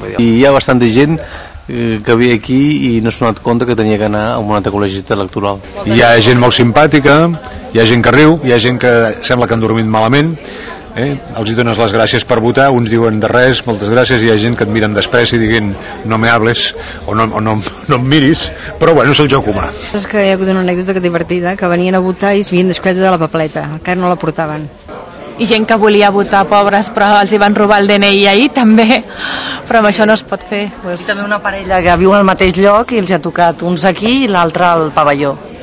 I hi ha bastanta gent que ve aquí i no s'ha donat compte que tenia que anar a un altre col·legista electoral. Hi ha gent molt simpàtica, hi ha gent que riu, hi ha gent que sembla que han dormit malament, els hi dones les gràcies per votar, uns diuen de res, moltes gràcies, hi ha gent que et miren després i diguin no me hables o no em miris, però bueno, és el joc humà. És que hi ha hagut una anècdota divertida, que venien a votar i es havien descuidat de la papleta, encara no la portaven. I gent que volia votar, pobres, però els hi van robar el DNI ahir també, però amb això no es pot fer. I també una parella que viu al mateix lloc i els ha tocat uns aquí i l'altre al pavelló.